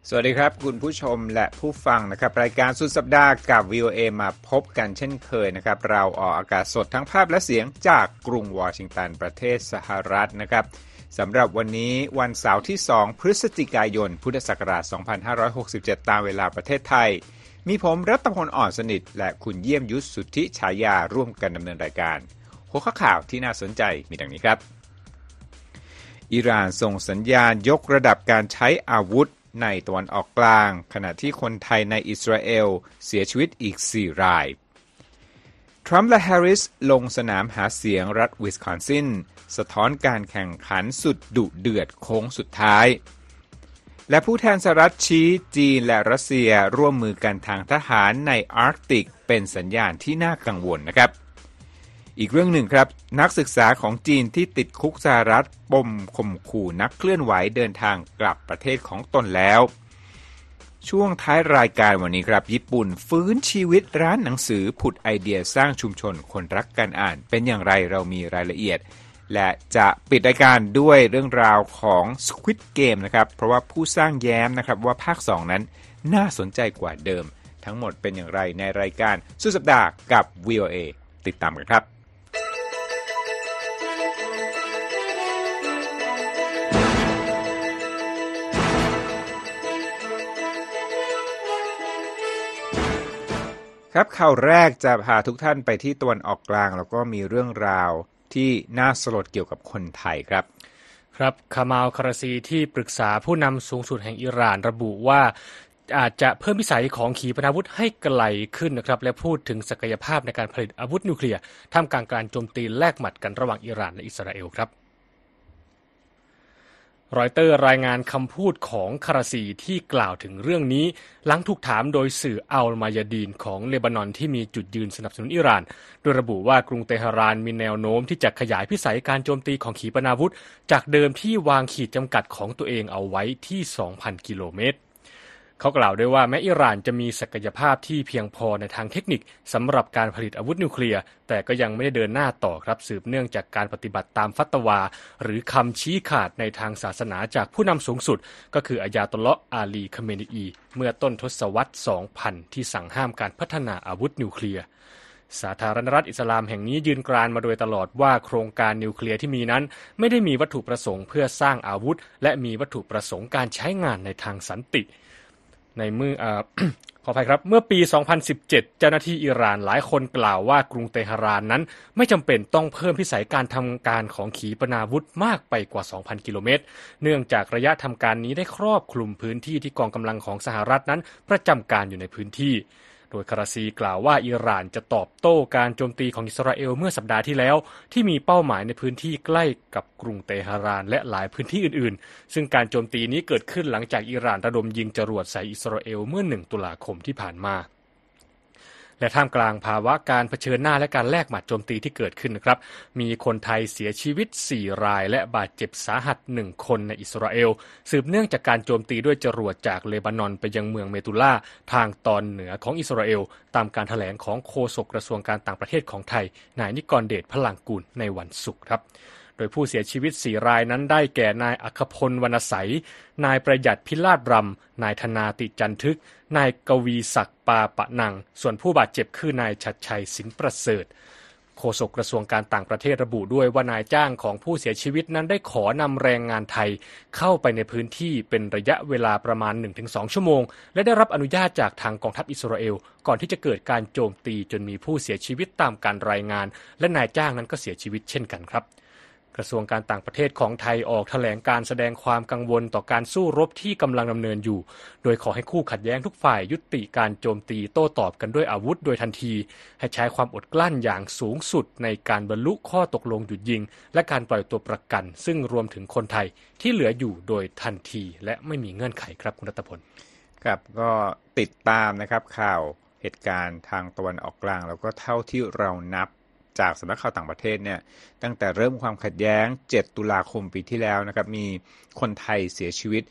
สวัสดีครับคุณผู้ชมและผู้ฟังนะครับรายการสุดสัปดาห์กับ VOA มาพบกันเช่นเคยนะครับเราออกอากาศสดทั้งภาพและเสียงจากกรุงวอชิงตันประเทศสหรัฐนะครับสำหรับวันนี้วันเสาร์ที่2พฤศจิกายนพุทธศักราช2567ตามเวลาประเทศไทยมีผมรัตพลอ่อนสนิทและคุณเยี่ยมยุทธสุทธิฉายาร่วมกันดำเนินรายการหัวข้อข่าวที่น่าสนใจมีดังนี้ครับอิหร่านส่งสัญญาณยกระดับการใช้อาวุธในตะวันออกกลางขณะที่คนไทยในอิสราเอลเสียชีวิตอีก4รายทรัมป์และแฮร์ริสลงสนามหาเสียงรัฐวิสคอนซินสะท้อนการแข่งขันสุดดุเดือดโค้งสุดท้ายและผู้แทนสหรัฐชี้จีนและรัสเซียร่วมมือกันทางทหารในอาร์กติกเป็นสัญญาณที่น่ากังวลนะครับอีกเรื่องหนึ่งครับนักศึกษาของจีนที่ติดคุกสหรัฐปมข่มขู่นักเคลื่อนไหวเดินทางกลับประเทศของตนแล้วช่วงท้ายรายการวันนี้ครับญี่ปุ่นฟื้นชีวิตร้านหนังสือผุดไอเดียสร้างชุมชนคนรักการอ่านเป็นอย่างไรเรามีรายละเอียดและจะปิดรายการด้วยเรื่องราวของ Squid Game นะครับเพราะว่าผู้สร้างแย้มนะครับว่าภาค2นั้นน่าสนใจกว่าเดิมทั้งหมดเป็นอย่างไรในรายการสุดสัปดาห์กับ VOA ติดตามกันครับครับข่าวแรกจะพาทุกท่านไปที่ตะวันออกกลางแล้วก็มีเรื่องราวที่น่าสลดเกี่ยวกับคนไทยครับครับคามาล คาราซีที่ปรึกษาผู้นำสูงสุดแห่งอิหร่านระบุว่าอาจจะเพิ่มวิสัยของขีปนาวุธให้ไกลขึ้นนะครับและพูดถึงศักยภาพในการผลิตอาวุธนิวเคลียร์ท่ามกลางการโจมตีแลกหมัดกันระหว่างอิหร่านและอิสราเอลครับรอยเตอร์รายงานคำพูดของคาราซีที่กล่าวถึงเรื่องนี้หลังถูกถามโดยสื่ออัลมายาดีนของเลบานอนที่มีจุดยืนสนับสนุนอิหร่านโดยระบุว่ากรุงเตหะรานมีแนวโน้มที่จะขยายพิสัยการโจมตีของขีปนาวุธจากเดิมที่วางขีดจำกัดของตัวเองเอาไว้ที่ 2,000 กิโลเมตรเขากล่าวด้วยว่าแม้อิหร่านจะมีศักยภาพที่เพียงพอในทางเทคนิคสำหรับการผลิตอาวุธนิวเคลียร์แต่ก็ยังไม่ได้เดินหน้าต่อครับสืบเนื่องจากการปฏิบัติตามฟัตวาหรือคำชี้ขาดในทางศาสนาจากผู้นำสูงสุดก็คืออายาตุลลอฮ์อาลี คาเมนีอีเมื่อต้นทศวรรษ 2000 ที่สั่งห้ามการพัฒนาอาวุธนิวเคลียร์สาธารณรัฐอิสลามแห่งนี้ยืนกรานมาโดยตลอดว่าโครงการนิวเคลียร์ที่มีนั้นไม่ได้มีวัตถุประสงค์เพื่อสร้างอาวุธและมีวัตถุประสงค์การใช้งานในทางสันติในขออภัยครับเมื่อปี 2017 เจ้าหน้าที่อิหร่านหลายคนกล่าวว่ากรุงเตหะรานนั้นไม่จำเป็นต้องเพิ่มพิสัยการทำการของขีปนาวุธมากไปกว่า 2,000 กิโลเมตรเนื่องจากระยะทำการนี้ได้ครอบคลุมพื้นที่ที่กองกำลังของสหรัฐนั้นประจำการอยู่ในพื้นที่โดยคาราซีกล่าวว่าอิหร่านจะตอบโต้การโจมตีของอิสราเอลเมื่อสัปดาห์ที่แล้วที่มีเป้าหมายในพื้นที่ใกล้กับกรุงเตหะรานและหลายพื้นที่อื่นๆซึ่งการโจมตีนี้เกิดขึ้นหลังจากอิหร่านระดมยิงจรวดใส่อิสราเอลเมื่อ1 ตุลาคมที่ผ่านมาและท่ามกลางภาวะการเผชิญหน้าและการแลกหมัดโจมตีที่เกิดขึ้นนะครับมีคนไทยเสียชีวิต4รายและบาดเจ็บสาหัส1คนในอิสราเอลสืบเนื่องจากการโจมตีด้วยจรวดจากเลบานอนไปยังเมืองเมตุลาทางตอนเหนือของอิสราเอลตามการแถลงของโฆษกกระทรวงการต่างประเทศของไทยนายนิกรเดชพลังกุลในวันศุกร์ครับโดยผู้เสียชีวิต4รายนั้นได้แก่นายอัครพลวรรณใสนายประหยัดพิราชรำนายธนาติจันทึกนายกวีศักดิ์ปาปะนังส่วนผู้บาดเจ็บคือนายชัดชัยสินประเสริฐโฆษกกระทรวงการต่างประเทศระบุด้วยว่านายจ้างของผู้เสียชีวิตนั้นได้ขอนำแรงงานไทยเข้าไปในพื้นที่เป็นระยะเวลาประมาณ 1-2 ชั่วโมงและได้รับอนุญาตจากทางกองทัพอิสราเอลก่อนที่จะเกิดการโจมตีจนมีผู้เสียชีวิตตามการรายงานและนายจ้างนั้นก็เสียชีวิตเช่นกันครับกระทรวงการต่างประเทศของไทยออกแถลงการแสดงความกังวลต่อการสู้รบที่กำลังดำเนินอยู่โดยขอให้คู่ขัดแย้งทุกฝ่ายยุติการโจมตีโต้ตอบกันด้วยอาวุธโดยทันทีให้ใช้ความอดกลั้นอย่างสูงสุดในการบรรลุข้อตกลงหยุดยิงและการปล่อยตัวประกันซึ่งรวมถึงคนไทยที่เหลืออยู่โดยทันทีและไม่มีเงื่อนไขครับคุณรัตพลครับก็ติดตามนะครับข่าวเหตุการณ์ทางตะวันออกกลางแล้วก็เท่าที่เรานับจากสำนักข่าวต่างประเทศเนี่ยตั้งแต่เริ่มความขัดแย้ง7 ตุลาคมปีที่แล้วนะครับมีคนไทยเสียชีวิต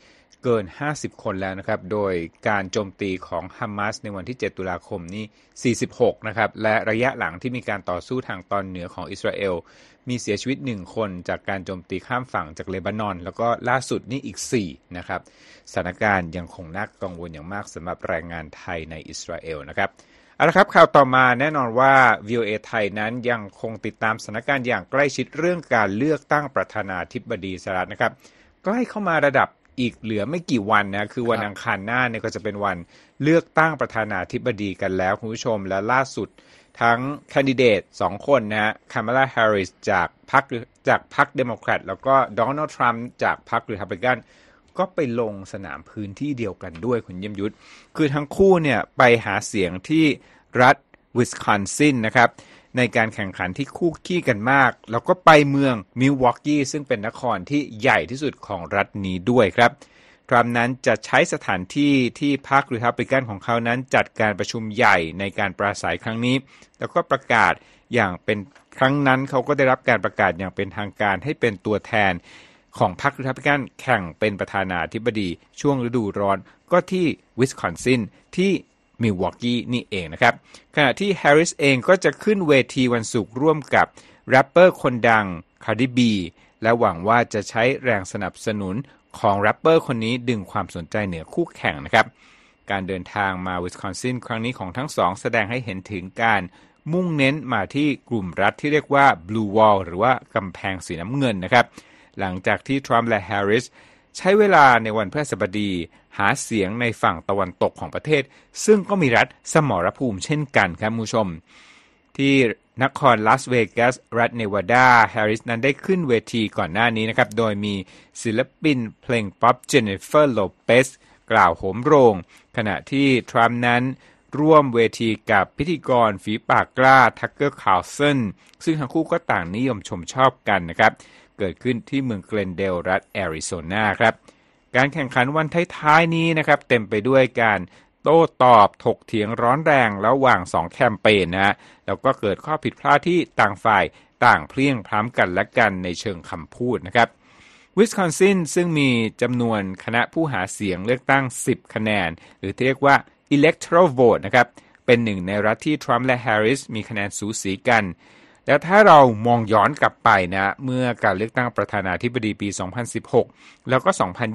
เกิน50คนแล้วนะครับโดยการโจมตีของฮามาสในวันที่7ตุลาคมนี้46นะครับและระยะหลังที่มีการต่อสู้ทางตอนเหนือของอิสราเอลมีเสียชีวิต1คนจากการโจมตีข้ามฝั่งจากเลบานอนแล้วก็ล่าสุดนี่อีก4นะครับสถานการณ์ยังคงน่ากังวลอย่างมากสำหรับแรงงานไทยในอิสราเอลนะครับเอาละครับข่าวต่อมาแน่นอนว่า VOA ไทยนั้นยังคงติดตามสถานการณ์อย่างใกล้ชิดเรื่องการเลือกตั้งประธานาธิบดีสหรัฐนะครับใกล้เข้ามาระดับอีกเหลือไม่กี่วันนะคือวันอังคารหน้าเนี่ยก็จะเป็นวันเลือกตั้งประธานาธิบดีกันแล้วคุณผู้ชมและล่าสุดทั้งแคนดิเดต2คนนะฮะคามาลาแฮร์ริสจากพรรคเดโมแครตแล้วก็โดนัลด์ทรัมป์จากพรรครีพับลิกันก็ไปลงสนามพื้นที่เดียวกันด้วยคุณเยี่ยมยุทธคือทั้งคู่เนี่ยไปหาเสียงที่รัฐวิสคอนซินนะครับในการแข่งขันที่คู่ขี้กันมากแล้วก็ไปเมืองมิลวอกกี้ซึ่งเป็นนครที่ใหญ่ที่สุดของรัฐนี้ด้วยครับทรัมป์นั้นจะใช้สถานที่ที่พรรครีพับลิกันของเขานั้นจัดการประชุมใหญ่ในการปราศัยครั้งนี้แล้วก็ประกาศอย่างเป็นครั้งนั้นเขาก็ได้รับการประกาศอย่างเป็นทางการให้เป็นตัวแทนของพรรครีพับลิกันแข่งเป็นประธานาธิบดีช่วงฤดูร้อนก็ที่วิสคอนซินที่มิลวอกกี้นี่เองนะครับขณะที่แฮร์ริสเองก็จะขึ้นเวทีวันศุกร์ร่วมกับแรปเปอร์คนดังคาร์ดิบีและหวังว่าจะใช้แรงสนับสนุนของแรปเปอร์คนนี้ดึงความสนใจเหนือคู่แข่งนะครับการเดินทางมาวิสคอนซินครั้งนี้ของทั้งสองแสดงให้เห็นถึงการมุ่งเน้นมาที่กลุ่มรัฐที่เรียกว่า Blue Wall หรือว่ากำแพงสีน้ำเงินนะครับหลังจากที่ทรัมป์และแฮร์ริสใช้เวลาในวันพฤหัสบดีหาเสียงในฝั่งตะวันตกของประเทศซึ่งก็มีรัฐสมรภูมิเช่นกันครับผู้ชมที่นครลาสเวกัสรัฐเนวาดาแฮร์ริสนั้นได้ขึ้นเวทีก่อนหน้านี้นะครับโดยมีศิลปินเพลงป๊อปเจนนิเฟอร์โลเปสกล่าวโหมโรงขณะที่ทรัมป์นั้นร่วมเวทีกับพิธีกรฝีปากกล้าทักเกอร์คาร์ลสันซึ่งทั้งคู่ก็ต่างนิยมชมชอบกันนะครับเกิดขึ้นที่เมืองเกลนเดลรัฐแอริโซนาครับการแข่งขันวันท้ายๆนี้นะครับเต็มไปด้วยการโต้ตอบถกเถียงร้อนแรงระหว่าง2แคมเปญนะฮะแล้วก็เกิดข้อผิดพลาดที่ต่างฝ่ายต่างเพลียงพล้ำกันและกันในเชิงคำพูดนะครับวิสคอนซินซึ่งมีจำนวนคณะผู้หาเสียงเลือกตั้ง10คะแนนหรือที่เรียกว่า electoral vote นะครับเป็นหนึ่งในรัฐที่ทรัมป์และแฮร์ริสมีคะแนนสูสีกันแล้วถ้าเรามองย้อนกลับไปนะเมื่อการเลือกตั้งประธานาธิบดีปี2016แล้วก็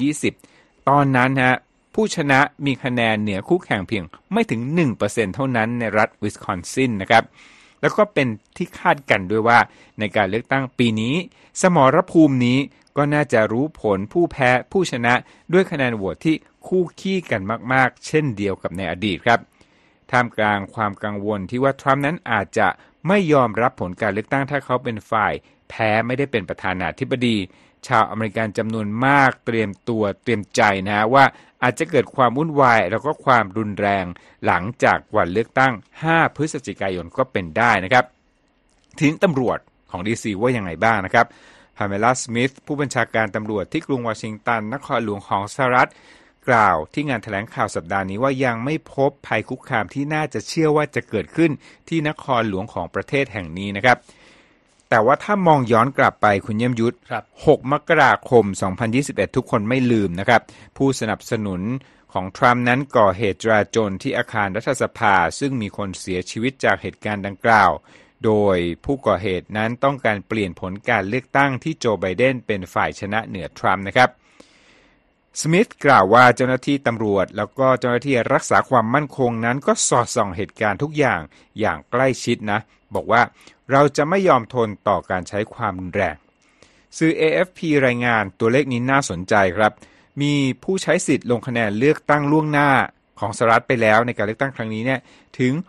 2020ตอนนั้นฮะผู้ชนะมีคะแนนเหนือคู่แข่งเพียงไม่ถึง 1% เท่านั้นในรัฐวิสคอนซินนะครับแล้วก็เป็นที่คาดกันด้วยว่าในการเลือกตั้งปีนี้สมรภูมินี้ก็น่าจะรู้ผลผู้แพ้ผู้ชนะด้วยคะแนนโหวตที่คู่ขี้กันมากๆเช่นเดียวกับในอดีตครับท่ามกลางความกังวลที่ว่าทรัมป์นั้นอาจจะไม่ยอมรับผลการเลือกตั้งถ้าเขาเป็นฝ่ายแพ้ไม่ได้เป็นประธานาธิบดีชาวอเมริกันจำนวนมากเตรียมใจนะว่าอาจจะเกิดความวุ่นวายแล้วก็ความรุนแรงหลังจากวันเลือกตั้ง5พฤศจิกายนก็เป็นได้นะครับทีนี้ตำรวจของ DC ว่ายังไงบ้างนะครับพาเมล่าสมิธผู้บัญชาการตำรวจที่กรุงวอชิงตันนครหลวงของสหรัฐกล่าวที่งานแถลงข่าวสัปดาห์นี้ว่ายังไม่พบภัยคุกคามที่น่าจะเชื่อว่าจะเกิดขึ้นที่นครหลวงของประเทศแห่งนี้นะครับแต่ว่าถ้ามองย้อนกลับไปคุณเยี่ยมยุทธ6 มกราคม 2021 ทุกคนไม่ลืมนะครับผู้สนับสนุนของทรัมป์นั้นก่อเหตุจลาจลที่อาคารรัฐสภาซึ่งมีคนเสียชีวิตจากเหตุการณ์ดังกล่าวโดยผู้ก่อเหตุนั้นต้องการเปลี่ยนผลการเลือกตั้งที่โจไบเดนเป็นฝ่ายชนะเหนือทรัมป์นะครับสมิธกล่าวว่าเจ้าหน้าที่ตำรวจแล้วก็เจ้าหน้าที่รักษาความมั่นคงนั้นก็สอดส่องเหตุการณ์ทุกอย่างใกล้ชิดนะบอกว่าเราจะไม่ยอมทนต่อการใช้ความรุนแรงสื่อ AFP รายงานตัวเลขนี้น่าสนใจครับมีผู้ใช้สิทธิ์ลงคะแนนเลือกตั้งล่วงหน้าของสหรัฐไปแล้วในการเลือกตั้งครั้งนี้เนี่ยถึง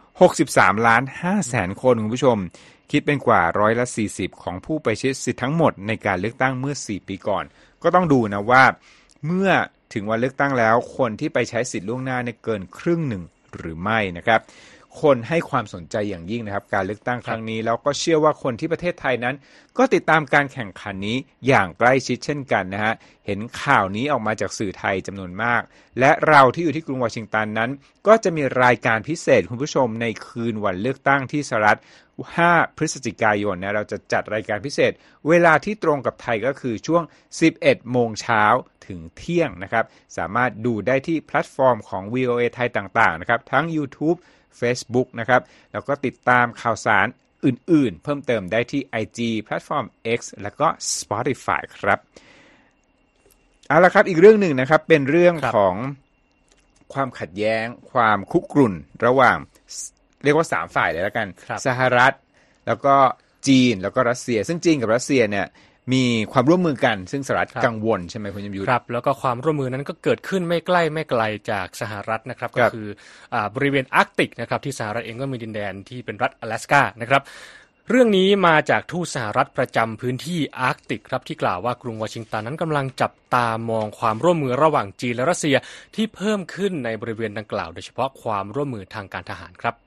63.5 คนคุณผู้ชมคิดเป็นกว่า40%ของผู้ไปใช้สิทธิ์ทั้งหมดในการเลือกตั้งเมื่อ4ปีก่อนก็ต้องดูนะว่าเมื่อถึงวันเลือกตั้งแล้วคนที่ไปใช้สิทธิ์ล่วงหน้าเนี่ยเกินครึ่งหนึ่งหรือไม่นะครับคนให้ความสนใจอย่างยิ่งนะครับการเลือกตั้งครั้งนี้แล้วก็เชื่อว่าคนที่ประเทศไทยนั้นก็ติดตามการแข่งขันนี้อย่างใกล้ชิดเช่นกันนะฮะเห็นข่าวนี้ออกมาจากสื่อไทยจำนวนมากและเราที่อยู่ที่กรุงวอชิงตันนั้นก็จะมีรายการพิเศษคุณผู้ชมในคืนวันเลือกตั้งที่สหรัฐ5 พฤศจิกายนนะเราจะจัดรายการพิเศษเวลาที่ตรงกับไทยก็คือช่วง 11 โมงเช้าถึงเที่ยงนะครับสามารถดูได้ที่แพลตฟอร์มของ VOA ไทยต่างๆนะครับทั้ง YouTube Facebook นะครับแล้วก็ติดตามข่าวสารอื่นๆเพิ่มเติมได้ที่ IG แพลตฟอร์ม X แล้วก็ Spotify ครับเอาละครับอีกเรื่องหนึ่งนะครับเป็นเรื่องของความขัดแย้งความคุกรุ่นระหว่างเรียกว่า3ฝ่ายเลยแล้วกันสหรัฐแล้วก็จีนแล้วก็รัสเซียซึ่งจีนกับรัสเซียเนี่ยมีความร่วมมือกันซึ่งสหรัฐกังวลใช่ไหมคุณยมยุทธครับแล้วก็ความร่วมมือนั้นก็เกิดขึ้นไม่ไกลจากสหรัฐนะครับก็คือบริเวณอาร์กติกนะครับที่สหรัฐเองก็มีดินแดนที่เป็นรัฐ阿拉斯加นะครับเรื่องนี้มาจากทูตสหรัฐประจำพื้นที่อาร์กติกครับที่กล่าวว่ากรุงวอชิงตันนั้นกำลังจับตามองความร่วมมือระหว่างจีนและรัสเซียที่เพิ่มขึ้นในบริเวณดังกล่าวโดยเฉพาะความร่วมมือทางการทหารครับ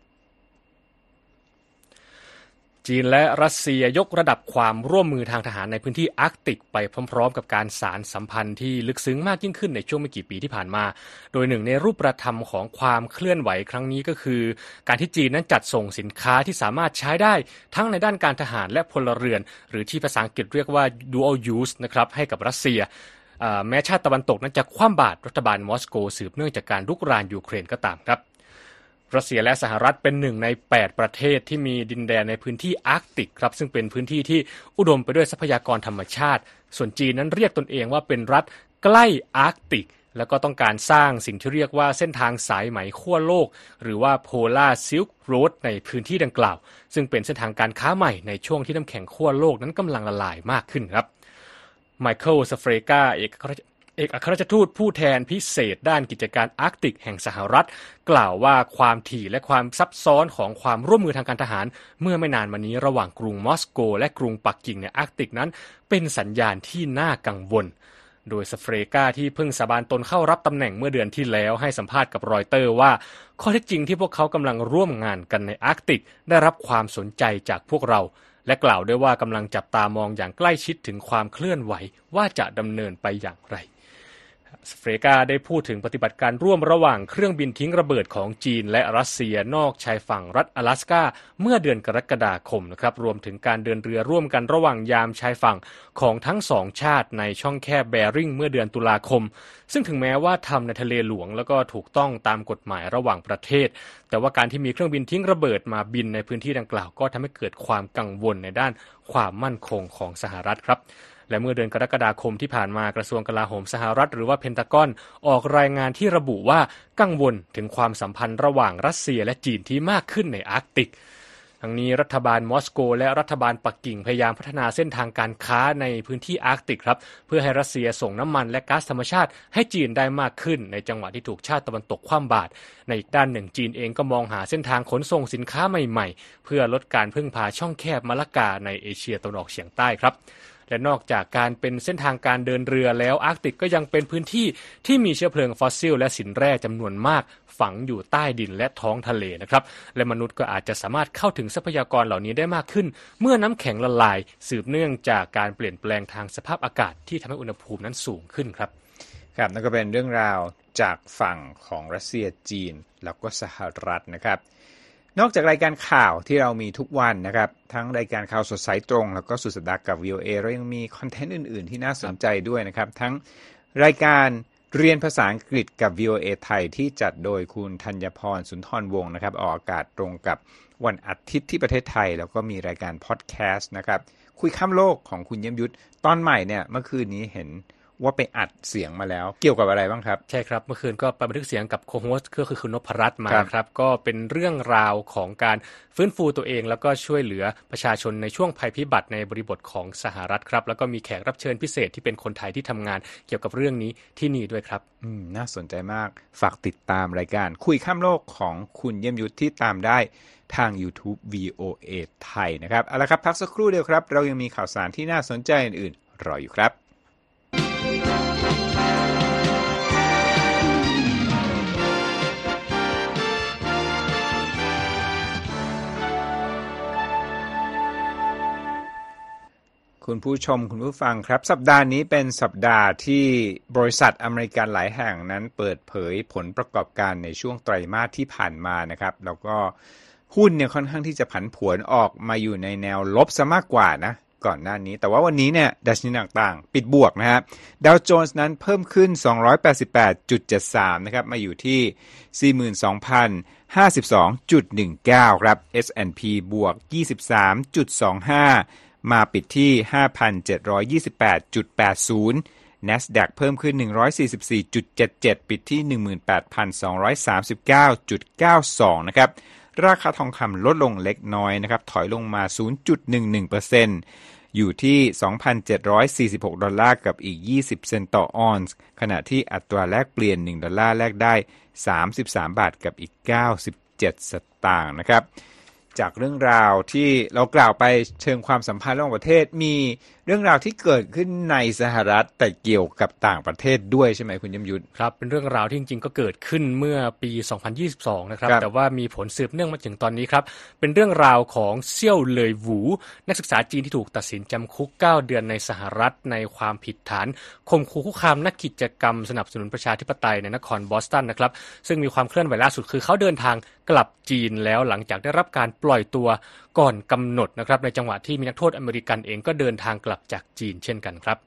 จีนและรัสเซียยกระดับความร่วมมือทางทหารในพื้นที่อาร์กติกไปพร้อมๆกับการสานสัมพันธ์ที่ลึกซึ้งมากยิ่งขึ้นในช่วงไม่กี่ปีที่ผ่านมาโดยหนึ่งในรูปธรรมของความเคลื่อนไหวครั้งนี้ก็คือการที่จีนนั้นจัดส่งสินค้าที่สามารถใช้ได้ทั้งในด้านการทหารและพลเรือนหรือที่ภาษาอังกฤษเรียกว่า dual use นะครับให้กับรัสเซียแม้ชาติตะวันตกนั้นจะคว่ำบาตรรัฐบาลมอสโกสืบเนื่องจากการรุกรานยูเครนก็ตามครับรัสเซียและสหรัฐเป็นหนึ่งใน8ประเทศที่มีดินแดนในพื้นที่อาร์กติกครับซึ่งเป็นพื้นที่ที่อุดมไปด้วยทรัพยากรธรรมชาติส่วนจีนนั้นเรียกตนเองว่าเป็นรัฐใกล้อาร์กติกแล้วก็ต้องการสร้างสิ่งที่เรียกว่าเส้นทางสายไหมขั้วโลกหรือว่า Polar Silk Road ในพื้นที่ดังกล่าวซึ่งเป็นเส้นทางการค้าใหม่ในช่วงที่น้ำแข็งขั้วโลกนั้นกำลังละลายมากขึ้นครับไมเคิล สเฟรกาเอกอัครราชทูตผู้แทนพิเศษด้านกิจการอาร์กติกแห่งสหรัฐกล่าวว่าความถี่และความซับซ้อนของความร่วมมือทางการทหารเมื่อไม่นานมานี้ระหว่างกรุงมอสโกและกรุงปักกิ่งในอาร์กติกนั้นเป็นสัญญาณที่น่ากังวลโดยสเฟรกาที่เพิ่งสาบานตนเข้ารับตำแหน่งเมื่อเดือนที่แล้วให้สัมภาษณ์กับรอยเตอร์ว่าข้อเท็จจริงที่พวกเขากำลังร่วมงานกันในอาร์กติกได้รับความสนใจจากพวกเราและกล่าวด้วยว่ากำลังจับตามองอย่างใกล้ชิดถึงความเคลื่อนไหวว่าจะดำเนินไปอย่างไรสเฟรกาได้พูดถึงปฏิบัติการร่วมระหว่างเครื่องบินทิ้งระเบิดของจีนและรัสเซียนอกชายฝั่งรัฐ阿拉斯加เมื่อเดือนกรกฎาคมนะครับรวมถึงการเดินเรือร่วมกันระหว่างยามชายฝั่งของทั้งสองชาติในช่องแคบแบริ่งเมื่อเดือนตุลาคมซึ่งถึงแม้ว่าทำในทะเลหลวงแล้วก็ถูกต้องตามกฎหมายระหว่างประเทศแต่ว่าการที่มีเครื่องบินทิ้งระเบิดมาบินในพื้นที่ดังกล่าวก็ทำให้เกิดความกังวลในด้านความมั่นคงของสหรัฐครับและเมื่อเดือนกรกฎาคมที่ผ่านมากระทรวงกลาโหมสหรัฐหรือว่าเพนทากอนออกรายงานที่ระบุว่ากังวลถึงความสัมพันธ์ระหว่างรัสเซียและจีนที่มากขึ้นในอาร์กติกทั้งนี้รัฐบาลมอสโกและรัฐบาลปักกิ่งพยายามพัฒนาเส้นทางการค้าในพื้นที่อาร์กติกครับเพื่อให้รัสเซียส่งน้ำมันและก๊าซธรรมชาติให้จีนได้มากขึ้นในจังหวะที่ถูกชาติตะวันตกคว่ำบาตรในอีกด้านหนึ่งจีนเองก็มองหาเส้นทางขนส่งสินค้าใหม่ๆเพื่อลดการพึ่งพาช่องแคบมาลากาในเอเชียตะวันออกเฉียงใต้ครับและนอกจากการเป็นเส้นทางการเดินเรือแล้วอาร์กติกก็ยังเป็นพื้นที่ที่มีเชื้อเพลิงฟอสซิลและสินแร่จำนวนมากฝังอยู่ใต้ดินและท้องทะเลนะครับและมนุษย์ก็อาจจะสามารถเข้าถึงทรัพยากรเหล่านี้ได้มากขึ้นเมื่อน้ำแข็งละลายสืบเนื่องจากการเปลี่ยนแปลงทางสภาพอากาศที่ทำให้อุณหภูมินั้นสูงขึ้นครับครับนั่นก็เป็นเรื่องราวจากฝั่งของรัสเซียจีนแล้วก็สหรัฐนะครับนอกจากรายการข่าวที่เรามีทุกวันนะครับทั้งรายการข่าวสดสายตรงแล้วก็สุดสัปดาห์กับ VOA เรายังมีคอนเทนต์อื่นๆที่น่าสนใจด้วยนะครับทั้งรายการเรียนภาษาอังกฤษกับ VOA ไทยที่จัดโดยคุณธัญพรสุนทรวงศ์นะครับออกอากาศตรงกับวันอาทิตย์ที่ประเทศไทยแล้วก็มีรายการพอดแคสต์นะครับคุยข้ามโลกของคุณเยี่ยมยุทธตอนใหม่เนี่ยเมื่อคืนนี้เห็นว่าไปอัดเสียงมาแล้วเกี่ยวกับอะไรบ้างครับใช่ครับเมื่อคืนก็ไปบันทึกเสียงกับโคโฮสต์ก็คือคุณนพรัตน์มาครับก็เป็นเรื่องราวของการฟื้นฟูตัวเองแล้วก็ช่วยเหลือประชาชนในช่วงภัยพิบัติในบริบทของสหรัฐครับแล้วก็มีแขกรับเชิญพิเศษที่เป็นคนไทยที่ทำงานเกี่ยวกับเรื่องนี้ที่นี่ด้วยครับน่าสนใจมากฝากติดตามรายการคุยข้ามโลกของคุณเยี่ยมยุทธที่ตามได้ทาง YouTube VOA ไทยนะครับเอาละครับพักสักครู่เดียวครับเรายังมีข่าวสารที่น่าสนใจอื่นๆรออยู่ครับคุณผู้ชมคุณผู้ฟังครับสัปดาห์นี้เป็นสัปดาห์ที่บริษัทอเมริกันหลายแห่งนั้นเปิดเผยผลประกอบการในช่วงไตรมาสที่ผ่านมานะครับแล้วก็หุ้นเนี่ยค่อนข้างที่จะผันผวนออกมาอยู่ในแนวลบซะมากกว่านะก่อนหน้านี้แต่ว่าวันนี้เนี่ยดัชนีต่างๆปิดบวกนะฮะดาวโจนส์นั้นเพิ่มขึ้น 288.73 นะครับมาอยู่ที่ 42,052.19 ครับ S&P บวก 23.25 มาปิดที่ 5,728.80 NASDAQ เพิ่มขึ้น 144.77 ปิดที่ 18,239.92 นะครับราคาทองคำลดลงเล็กน้อยนะครับถอยลงมา 0.11% อยู่ที่ 2,746 ดอลลาร์กับอีก20เซนต์ต่อออนซ์ขณะที่อัตราแลกเปลี่ยน1ดอลลาร์แลกได้33บาทกับอีก97สตางค์นะครับจากเรื่องราวที่เรากล่าวไปเชิงความสัมพันธ์ระหว่างประเทศมีเรื่องราวที่เกิดขึ้นในสหรัฐแต่เกี่ยวกับต่างประเทศด้วยใช่ไหมคุณยมยุทธครับเป็นเรื่องราวที่จริงๆก็เกิดขึ้นเมื่อปี2022นะครับแต่ว่ามีผลสืบเนื่องมาถึงตอนนี้ครับเป็นเรื่องราวของเซี่ยวเหลยหวูนักศึกษาจีนที่ถูกตัดสินจำคุก9เดือนในสหรัฐในความผิดฐานข่มขู่คุกคามนักกิจกรรมสนับสนุนประชาธิปไตยในนครบอสตันนะครับซึ่งมีความเคลื่อนไหวล่าสุดคือเขาเดินทางกลับจีนแล้วหลังจากได้รับการปล่อยตัวก่อนกำหนดนะครับในจังหวะที่มีนักโทษอเมริกันเองก็เดินทางกลับจากจีนเช่นกันครับ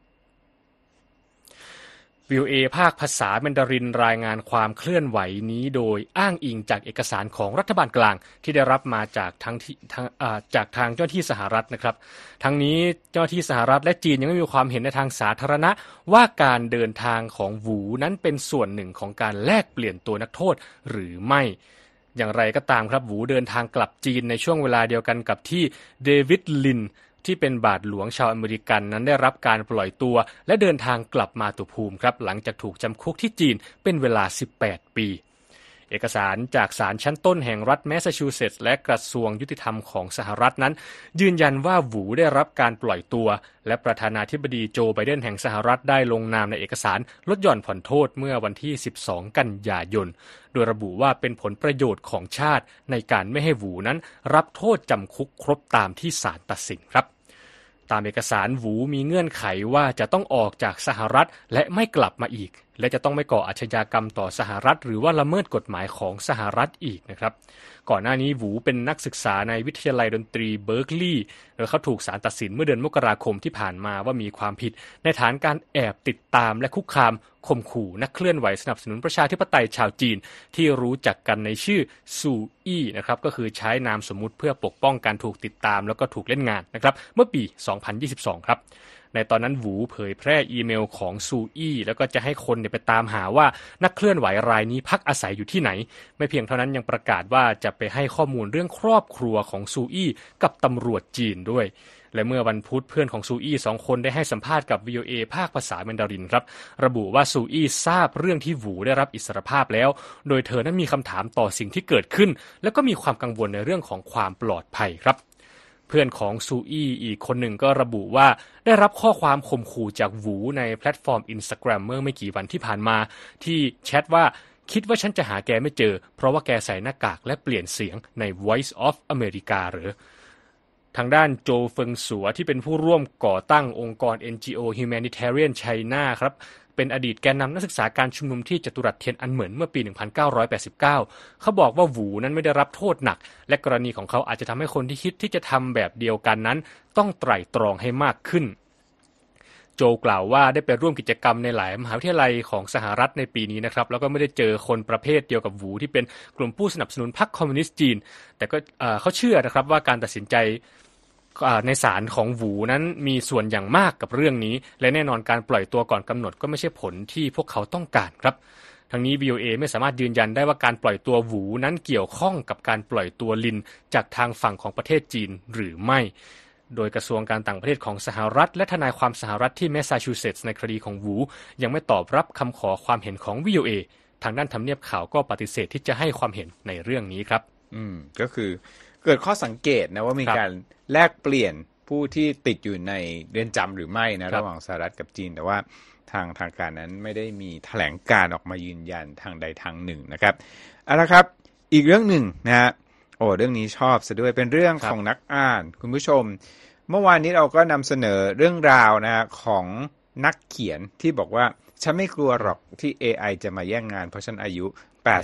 VOA ภาคภาษาแมนดารินรายงานความเคลื่อนไหวนี้โดยอ้างอิงจากเอกสารของรัฐบาลกลางที่ได้รับมาจากทางเจ้าหน้าที่สหรัฐนะครับทั้งนี้เจ้าหน้าที่สหรัฐและจีนยังไม่มีความเห็นในทางสาธารณะว่าการเดินทางของหวูนั้นเป็นส่วนหนึ่งของการแลกเปลี่ยนตัวนักโทษหรือไม่อย่างไรก็ตามครับหวูเดินทางกลับจีนในช่วงเวลาเดียวกันกับที่เดวิดลินที่เป็นบาทหลวงชาวอเมริกันนั้นได้รับการปล่อยตัวและเดินทางกลับมาตุภูมิครับหลังจากถูกจำคุกที่จีนเป็นเวลา18ปีเอกสารจากศาลชั้นต้นแห่งรัฐแมสซาชูเซตส์และกระทรวงยุติธรรมของสหรัฐนั้นยืนยันว่าหวูได้รับการปล่อยตัวและประธานาธิบดีโจไบเดนแห่งสหรัฐได้ลงนามในเอกสารลดหย่อนผ่อนโทษเมื่อวันที่12กันยายนโดยระบุว่าเป็นผลประโยชน์ของชาติในการไม่ให้หวูนั้นรับโทษจำคุกครบตามที่ศาลตัดสินครับตามเอกสารหวูมีเงื่อนไขว่าจะต้องออกจากสหรัฐและไม่กลับมาอีกและจะต้องไม่ก่ออาชญากรรมต่อสหรัฐหรือว่าละเมิดกฎหมายของสหรัฐอีกนะครับก่อนหน้านี้หวูเป็นนักศึกษาในวิทยาลัยดนตรีเบิร์กลีย์โดยเขาถูกศาลตัดสินเมื่อเดือนมกราคมที่ผ่านมาว่ามีความผิดในฐานการแอบติดตามและคุกคามข่มขู่นักเคลื่อนไหวสนับสนุนประชาธิปไตยชาวจีนที่รู้จักกันในชื่อซูอี้นะครับก็คือใช้นามสมมุติเพื่อปกป้องการถูกติดตามแล้วก็ถูกเล่นงานนะครับเมื่อปี2022ครับในตอนนั้นหวูเผยแพร่อีเมลของซูอี้แล้วก็จะให้คนไปตามหาว่านักเคลื่อนไหวรายนี้พักอาศัยอยู่ที่ไหนไม่เพียงเท่านั้นยังประกาศว่าจะไปให้ข้อมูลเรื่องครอบครัวของซูอี้กับตำรวจจีนด้วยและเมื่อวันพุธเพื่อนของซูอี้2คนได้ให้สัมภาษณ์กับ VOA ภาคภาษาแมนดารินครับระบุว่าซูอี้ทราบเรื่องที่หวูได้รับอิสรภาพแล้วโดยเธอนั้นมีคำถามต่อสิ่งที่เกิดขึ้นและก็มีความกังวลในเรื่องของความปลอดภัยครับเพื่อนของซูอี้อีกคนหนึ่งก็ระบุว่าได้รับข้อความข่มขู่จากหวูในแพลตฟอร์ม Instagram เมื่อไม่กี่วันที่ผ่านมาที่แชทว่าคิดว่าฉันจะหาแกไม่เจอเพราะว่าแกใส่หน้ากากและเปลี่ยนเสียงใน Voice of America หรือทางด้านโจเฟิงสัวที่เป็นผู้ร่วมก่อตั้งองค์กร NGO Humanitarian China ครับเป็นอดีตแกนนำนักศึกษาการชุมนุมที่จตุรัสเทียนอันเหมินเมื่อปี 1989 เขาบอกว่าหวูนั้นไม่ได้รับโทษหนักและกรณีของเขาอาจจะทำให้คนที่คิดที่จะทำแบบเดียวกันนั้นต้องไตร่ตรองให้มากขึ้นโจกล่าวว่าได้ไปร่วมกิจกรรมในหลายมหาวิทยาลัยของสหรัฐในปีนี้นะครับแล้วก็ไม่ได้เจอคนประเภทเดียวกับหวูที่เป็นกลุ่มผู้สนับสนุนพรรคคอมมิวนิสต์จีนแต่ก็เขาเชื่อนะครับว่าการตัดสินใจในศาลของหวูนั้นมีส่วนอย่างมากกับเรื่องนี้และแน่นอนการปล่อยตัวก่อนกำหนดก็ไม่ใช่ผลที่พวกเขาต้องการครับทั้งนี้ VOA ไม่สามารถยืนยันได้ว่าการปล่อยตัวหวูนั้นเกี่ยวข้องกับการปล่อยตัวลินจากทางฝั่งของประเทศจีนหรือไม่โดยกระทรวงการต่างประเทศของสหรัฐและทนายความสหรัฐที่แมสซาชูเซตส์ในคดีของหวูยังไม่ตอบรับคำขอความเห็นของ VOA ทางด้านทำเนียบขาวก็ปฏิเสธที่จะให้ความเห็นในเรื่องนี้ครับก็คือเกิดข้อสังเกตนะว่ามีการแลกเปลี่ยนผู้ที่ติดอยู่ในเรือนจำหรือไม่นะระหว่างสหรัฐกับจีนแต่ว่าทางการนั้นไม่ได้มีแถลงการออกมายืนยันทางใดทางหนึ่งนะครับเอาละครับอีกเรื่องหนึ่งนะฮะเรื่องนี้ชอบซะด้วยเป็นเรื่องของนักอ่านคุณผู้ชมเมื่อวานนี้เราก็นำเสนอเรื่องราวนะฮะของนักเขียนที่บอกว่าฉันไม่กลัวหรอกที่ AI จะมาแย่งงานเพราะฉันอายุ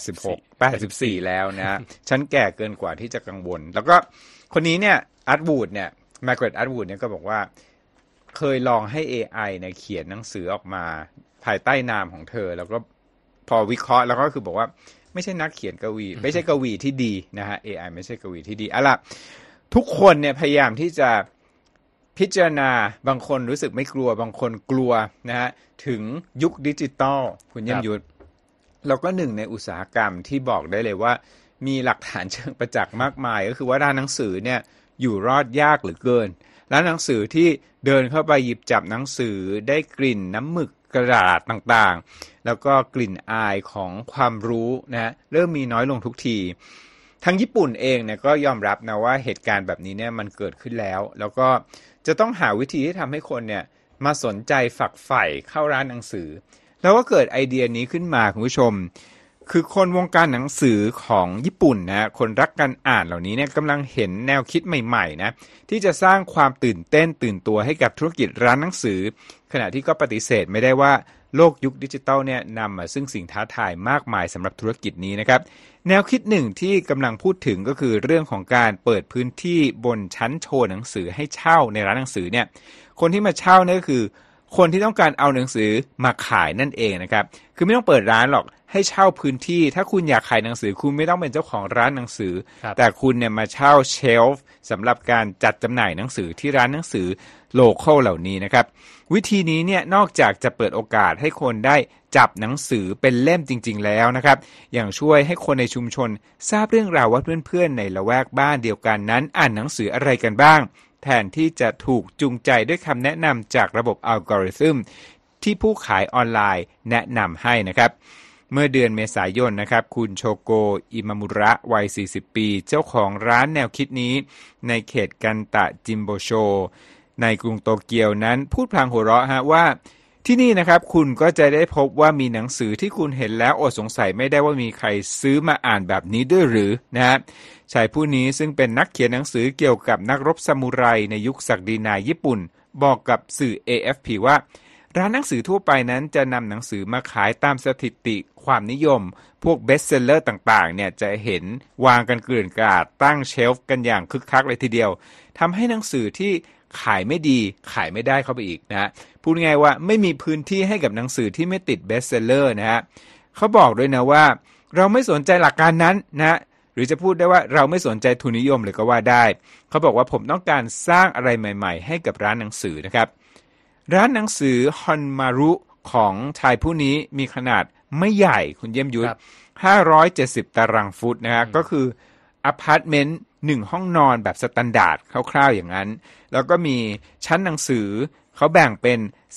84แล้วนะฮะฉันแก่เกินกว่าที่จะกังวลแล้วก็คนนี้เนี่ยอาร์ตวูดเนี่ย Margaret Atwood เนี่ยก็บอกว่าเคยลองให้ AI เนี่ยเขียนหนังสือออกมาภายใต้นามของเธอแล้วก็พอวิเคราะห์แล้วก็คือบอกว่าไม่ใช่นักเขียนกวีไม่ใช่กวีที่ดีนะฮะ AI ไม่ใช่กวีที่ดีอะล่ะทุกคนเนี่ยพยายามที่จะพิจารณาบางคนรู้สึกไม่กลัวบางคนกลัวนะฮะถึงยุคดิจิตอลคุณเยี่ยมยุทธแล้วก็หนึ่งในอุตสาหกรรมที่บอกได้เลยว่ามีหลักฐานเชิงประจักษ์มากมายก็คือว่าร้านหนังสือเนี่ยอยู่รอดยากเหลือเกินร้านหนังสือที่เดินเข้าไปหยิบจับหนังสือได้กลิ่นน้ำหมึกกระดาษต่างๆแล้วก็กลิ่นอายของความรู้นะฮะเริ่มมีน้อยลงทุกทีทางญี่ปุ่นเองเนี่ยก็ยอมรับนะว่าเหตุการณ์แบบนี้เนี่ยมันเกิดขึ้นแล้วก็จะต้องหาวิธีที่ทำให้คนเนี่ยมาสนใจฝักใฝ่เข้าร้านหนังสือแล้วก็เกิดไอเดียนี้ขึ้นมาคุณผู้ชมคือคนวงการหนังสือของญี่ปุ่นนะคนรักการอ่านเหล่านี้เนี่ยกำลังเห็นแนวคิดใหม่ๆนะที่จะสร้างความตื่นเต้นตื่นตัวให้กับธุรกิจร้านหนังสือขณะที่ก็ปฏิเสธไม่ได้ว่าโลกยุคดิจิทัลเนี่ยนำมาซึ่งสิ่งท้าทายมากมายสำหรับธุรกิจนี้นะครับแนวคิดหนึ่งที่กำลังพูดถึงก็คือเรื่องของการเปิดพื้นที่บนชั้นโชว์หนังสือให้เช่าในร้านหนังสือเนี่ยคนที่มาเช่าเนี่ยก็คือคนที่ต้องการเอาหนังสือมาขายนั่นเองนะครับคือไม่ต้องเปิดร้านหรอกให้เช่าพื้นที่ถ้าคุณอยากขายหนังสือคุณไม่ต้องเป็นเจ้าของร้านหนังสือแต่คุณเนี่ยมาเช่าเชลฟ์สำหรับการจัดจำหน่ายหนังสือที่ร้านหนังสือโลคอลเหล่านี้นะครับวิธีนี้เนี่ยนอกจากจะเปิดโอกาสให้คนได้จับหนังสือเป็นเล่มจริงๆแล้วนะครับอย่างช่วยให้คนในชุมชนทราบเรื่องราวว่าเพื่อนๆในละแวกบ้านเดียวกันนั้นอ่านหนังสืออะไรกันบ้างแทนที่จะถูกจูงใจด้วยคำแนะนำจากระบบอัลกอริทึมที่ผู้ขายออนไลน์แนะนำให้นะครับเมื่อเดือนเมษายนนะครับคุณโชโกอิมามุระวัย40ปีเจ้าของร้านแนวคิดนี้ในเขตกันตะจิมโบโชในกรุงโตเกียวนั้นพูดพลางหัวเราะฮะว่าที่นี่นะครับคุณก็จะได้พบว่ามีหนังสือที่คุณเห็นแล้วอดสงสัยไม่ได้ว่ามีใครซื้อมาอ่านแบบนี้ด้วยหรือนะฮะชายผู้นี้ซึ่งเป็นนักเขียนหนังสือเกี่ยวกับนักรบซามูไรในยุคศักดินาญี่ปุ่นบอกกับสื่อ AFP ว่าร้านหนังสือทั่วไปนั้นจะนำหนังสือมาขายตามสถิติความนิยมพวกเบสเซลเลอร์ต่างๆเนี่ยจะเห็นวางกันเกลื่อนกลาดตั้งเชลฟ์กันอย่างคึกคักเลยทีเดียวทำให้หนังสือที่ขายไม่ดีขายไม่ได้เข้าไปอีกนะพูดง่ายว่าไม่มีพื้นที่ให้กับหนังสือที่ไม่ติดเบสเซลเลอร์นะฮะเขาบอกด้วยนะว่าเราไม่สนใจหลักการนั้นนะหรือจะพูดได้ว่าเราไม่สนใจทุนนิยมเลยก็ว่าได้เขาบอกว่าผมต้องการสร้างอะไรใหม่ๆให้กับร้านหนังสือนะครับร้านหนังสือฮอนมารุของชายผู้นี้มีขนาดไม่ใหญ่คุณเยี่ยมยุทธ570ตารางฟุตนะฮะก็คืออพาร์ตเมนต์1ห้องนอนแบบสแตนดาร์ดคร่าวๆอย่างนั้นแล้วก็มีชั้นหนังสือเขาแบ่งเป็น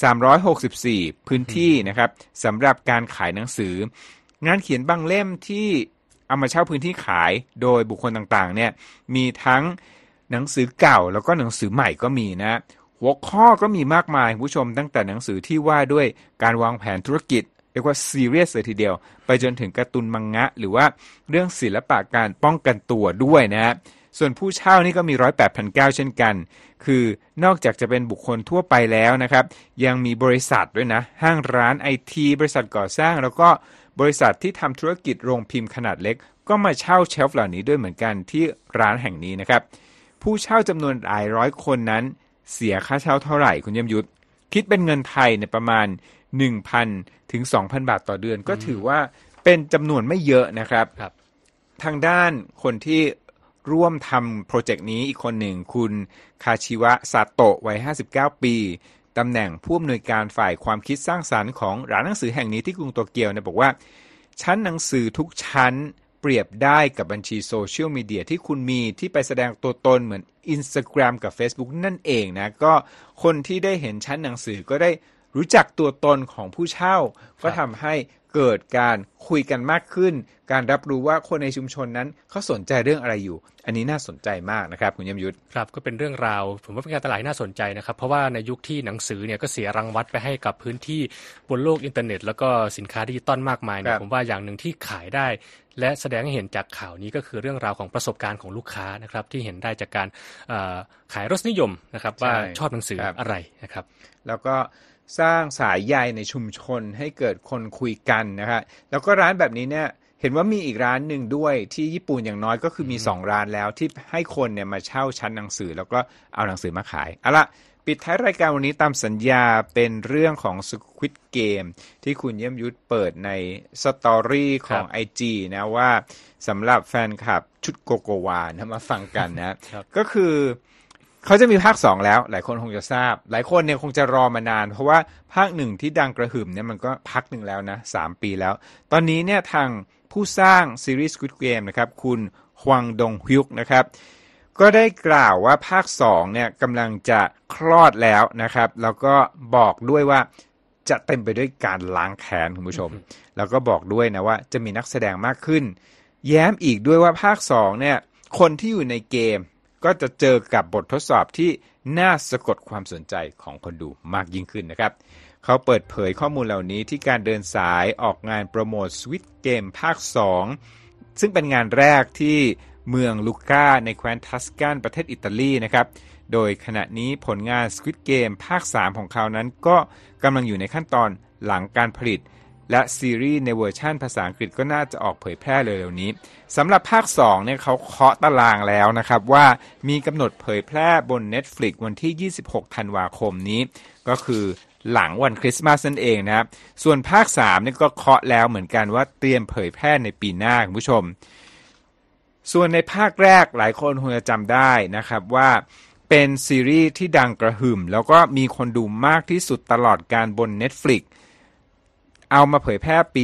364พื้นที่นะครับสำหรับการขายหนังสืองานเขียนบางเล่มที่เอามาเช่าพื้นที่ขายโดยบุคคลต่างๆเนี่ยมีทั้งหนังสือเก่าแล้วก็หนังสือใหม่ก็มีนะหัวข้อก็มีมากมายคุณผู้ชมตั้งแต่หนังสือที่ว่าด้วยการวางแผนธุรกิจเรียกว่าซีเรียสเลยทีเดียวไปจนถึงการ์ตูนมังงะหรือว่าเรื่องศิลปะการป้องกันตัวด้วยนะฮะส่วนผู้เช่านี่ก็มี 108,900 เช่นกันคือนอกจากจะเป็นบุคคลทั่วไปแล้วนะครับยังมีบริษัทด้วยนะห้างร้านไอทีบริษัทก่อสร้างแล้วก็บริษัทที่ทำธุรกิจโรงพิมพ์ขนาดเล็กก็มาเช่าเชลฟ์เหล่านี้ด้วยเหมือนกันที่ร้านแห่งนี้นะครับผู้เช่าจำนวนหลายร้อยคนนั้นเสียค่าเช่าเท่าไหร่คุณเยี่ยมยุทธคิดเป็นเงินไทยเนี่ยประมาณ 1,000 ถึง 2,000 บาทต่อเดือนก็ถือว่าเป็นจำนวนไม่เยอะนะครับทางด้านคนที่ร่วมทำโปรเจกต์นี้อีกคนหนึ่งคุณคาชิวะซาโตะวัย59ปีตำแหน่งผู้อำนวยการฝ่ายความคิดสร้างสรรค์ของร้านหนังสือแห่งนี้ที่กรุงโตเกียวเนี่ยบอกว่าชั้นหนังสือทุกชั้นเปรียบได้กับบัญชีโซเชียลมีเดียที่คุณมีที่ไปแสดงตัวตนเหมือน Instagram กับ Facebook นั่นเองนะก็คนที่ได้เห็นชั้นหนังสือก็ได้รู้จักตัวตนของผู้เช่าก็ทำให้เกิดการคุยกันมากขึ้นการรับรู้ว่าคนในชุมชนนั้นเขาสนใจเรื่องอะไรอยู่อันนี้น่าสนใจมากนะครับคุณยมยุทธครับก็เป็นเรื่องราวผมว่าเป็นการตลาดน่าสนใจนะครับเพราะว่าในยุคที่หนังสือเนี่ยก็เสียรังวัดไปให้กับพื้นที่บนโลกอินเทอร์เน็ตแล้วก็สินค้าดิจิตอลมากมายเนี่ยผมว่าอย่างหนึ่งที่ขายได้และแสดงให้เห็นจากข่าวนี้ก็คือเรื่องราวของประสบการณ์ของลูกค้านะครับที่เห็นได้จากการขายรสนิยมนะครับว่าชอบหนังสืออะไรนะครับแล้วก็สร้างสายใยในชุมชนให้เกิดคนคุยกันนะฮะแล้วก็ร้านแบบนี้เนี่ยเห็นว่ามีอีกร้านหนึ่งด้วยที่ญี่ปุ่นอย่างน้อยก็คือมี2ร้านแล้วที่ให้คนเนี่ยมาเช่าชั้นหนังสือแล้วก็เอาหนังสือมาขายเอาละปิดท้ายรายการวันนี้ตามสัญญาเป็นเรื่องของ Squid Game ที่คุณเยี่ยมยุทธเปิดในสตอรี่ของ IG นะว่าสำหรับแฟนคลับชุดโกโกวานะมาฟังกันนะ ก็คือเขาจะมีภาค2แล้วหลายคนคงจะทราบหลายคนเนี่ยคงจะรอมานานเพราะว่าภาค1ที่ดังกระหึ่มเนี่ยมันก็พักหนึ่งแล้วนะ3ปีแล้วตอนนี้เนี่ยทางผู้สร้างซีรีส์ Squid Game นะครับคุณฮวังดงฮยุกนะครับก็ได้กล่าวว่าภาค2เนี่ยกำลังจะคลอดแล้วนะครับแล้วก็บอกด้วยว่าจะเต็มไปด้วยการล้างแค้นคุณผู้ชม แล้วก็บอกด้วยนะว่าจะมีนักแสดงมากขึ้นแย้มอีกด้วยว่าภาค2เนี่ยคนที่อยู่ในเกมก็จะเจอกับบททดสอบที่น่าสะกดความสนใจของคนดูมากยิ่งขึ้นนะครับเขาเปิดเผยข้อมูลเหล่านี้ที่การเดินสายออกงานโปรโมท Squid Game ภาค2ซึ่งเป็นงานแรกที่เมืองลูก้าในแคว้นทัสกันประเทศอิตาลีนะครับโดยขณะนี้ผลงาน Squid Game ภาค3ของเขานั้นก็กำลังอยู่ในขั้นตอนหลังการผลิตและซีรีส์ในเวอร์ชั่นภาษาอังกฤษก็น่าจะออกเผยแพร่เร็วๆนี้สำหรับภาค2เนี่ยเขาเคาะตารางแล้วนะครับว่ามีกำหนดเผยแพร่บน Netflix วันที่26ธันวาคมนี้ก็คือหลังวันคริสต์มาสนั่นเองนะครับส่วนภาค3เนี่ยก็เคาะแล้วเหมือนกันว่าเตรียมเผยแพร่ในปีหน้าคุณผู้ชมส่วนในภาคแรกหลายคนคงจะจำได้นะครับว่าเป็นซีรีส์ที่ดังกระหึ่มแล้วก็มีคนดูมากที่สุดตลอดการบน Netflix เอามาเผยแพร่ปี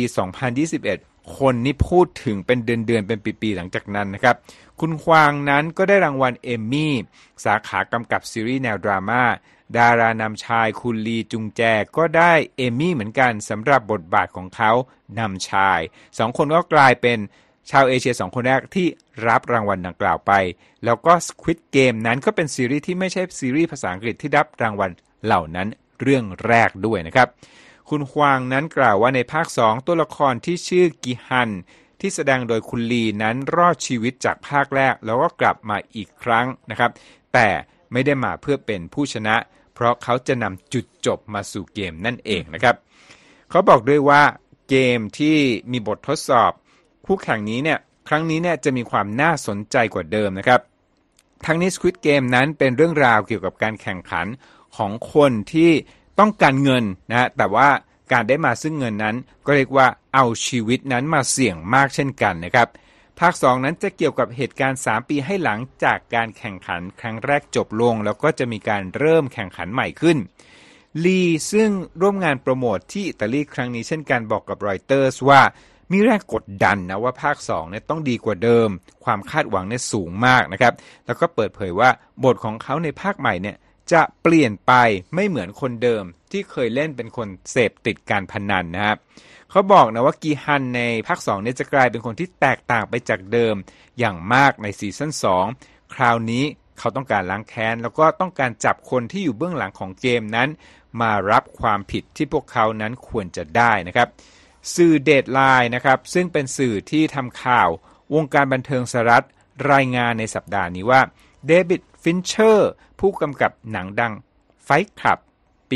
2021 คนนี่พูดถึงเป็นเดือนๆเป็นปีๆหลังจากนั้นนะครับคุณควางนั้นก็ได้รางวัลเอมมี่สาขากำกับซีรีส์แนวดราม่าดารานำชายคุณลีจุงแจก็ได้เอมมี่เหมือนกันสำหรับบทบาทของเขานำชาย2คนก็กลายเป็นชาวเอเชีย2คนแรกที่รับรางวัลดังกล่าวไปแล้วก็ Squid Game นั้นก็เป็นซีรีส์ที่ไม่ใช่ซีรีส์ภาษาอังกฤษที่รับรางวัลเหล่านั้นเรื่องแรกด้วยนะครับคุณฮวางนั้นกล่าวว่าในภาค2ตัวละครที่ชื่อกิฮันที่แสดงโดยคุณลีนั้นรอดชีวิตจากภาคแรกแล้วก็กลับมาอีกครั้งนะครับแต่ไม่ได้มาเพื่อเป็นผู้ชนะเพราะเขาจะนำจุดจบมาสู่เกมนั่นเองนะครับเขาบอกด้วยว่าเกมที่มีบททดสอบคู่แข่งนี้เนี่ยครั้งนี้เนี่ยจะมีความน่าสนใจกว่าเดิมนะครับทั้งนี้ Squid Game นั้นเป็นเรื่องราวเกี่ยวกับการแข่งขันของคนที่ต้องการเงินนะแต่ว่าการได้มาซึ่งเงินนั้นก็เรียกว่าเอาชีวิตนั้นมาเสี่ยงมากเช่นกันนะครับภาค2นั้นจะเกี่ยวกับเหตุการณ์3ปีให้หลังจากการแข่งขันครั้งแรกจบลงแล้วก็จะมีการเริ่มแข่งขันใหม่ขึ้นลีซึ่งร่วมงานโปรโมทที่อิตาลีครั้งนี้เช่นกันบอกกับรอยเตอร์สว่ามีแรงกดดันนะว่าภาค2เนี่ยต้องดีกว่าเดิมความคาดหวังเนี่ยสูงมากนะครับแล้วก็เปิดเผยว่าบทของเขาในภาคใหม่เนี่ยจะเปลี่ยนไปไม่เหมือนคนเดิมที่เคยเล่นเป็นคนเสพติดการพนันนะครับเขาบอกนะว่ากีฮันในภาค2เนี่ยจะกลายเป็นคนที่แตกต่างไปจากเดิมอย่างมากในซีซั่น2คราวนี้เขาต้องการล้างแค้นแล้วก็ต้องการจับคนที่อยู่เบื้องหลังของเกมนั้นมารับความผิดที่พวกเขานั้นควรจะได้นะครับสื่อเดดไลน์นะครับซึ่งเป็นสื่อที่ทำข่าววงการบันเทิงสหรัฐรายงานในสัปดาห์นี้ว่าเดวิดฟินเชอร์ผู้กำกับหนังดัง Fight Club ปี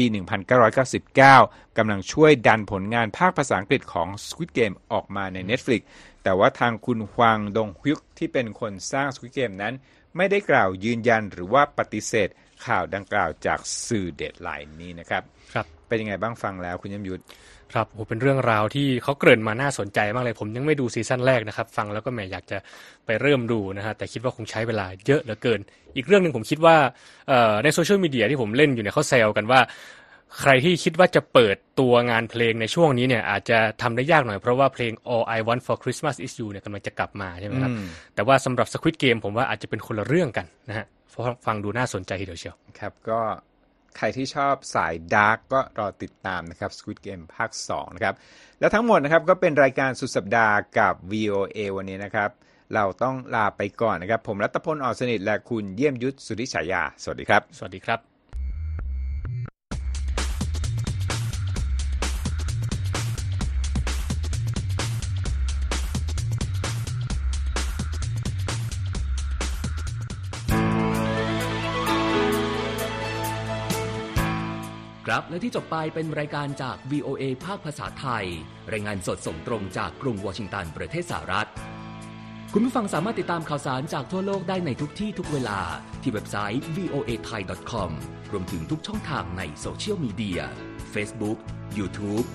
1999 กำลังช่วยดันผลงานภาคภาษาอังกฤษของ Squid Game ออกมาใน Netflix แต่ว่าทางคุณฮวางดงฮยุกที่เป็นคนสร้าง Squid Game นั้นไม่ได้กล่าวยืนยันหรือว่าปฏิเสธข่าวดังกล่าวจากสื่อเดดไลน์นี้นะครับครับเป็นยังไงบ้างฟังแล้วคุณยมยุทธครับโหเป็นเรื่องราวที่เขาเกริ่นมาน่าสนใจมากเลยผมยังไม่ดูซีซั่นแรกนะครับฟังแล้วก็แหมอยากจะไปเริ่มดูนะฮะแต่คิดว่าคงใช้เวลาเยอะเหลือเกินอีกเรื่องนึงผมคิดว่าในโซเชียลมีเดียที่ผมเล่นอยู่เนี่ยเขาแซวกันว่าใครที่คิดว่าจะเปิดตัวงานเพลงในช่วงนี้เนี่ยอาจจะทำได้ยากหน่อยเพราะว่าเพลง All I Want for Christmas Is You เนี่ยกำลังจะกลับมาใช่ไหมครับแต่ว่าสำหรับ Squid Game ผมว่าอาจจะเป็นคนละเรื่องกันนะฮะฟังดูน่าสนใจทีเดียวเชียวครับก็ใครที่ชอบสายดาร์กก็รอติดตามนะครับ Squid Game ภาค2นะครับแล้วทั้งหมดนะครับก็เป็นรายการสุดสัปดาห์กับ VOA วันนี้นะครับเราต้องลาไปก่อนนะครับผมรัตพล อ่อนสนิทและคุณเยี่ยมยุทธสุริฉายาสวัสดีครับสวัสดีครับครับและที่จบไปเป็นรายการจาก VOA ภาคภาษาไทยรายงานสดส่งตรงจากกรุงวอชิงตันประเทศสหรัฐคุณผู้ฟังสามารถติดตามข่าวสารจากทั่วโลกได้ในทุกที่ทุกเวลาที่เว็บไซต์ voathai.com รวมถึงทุกช่องทางในโซเชียลมีเดีย Facebook YouTube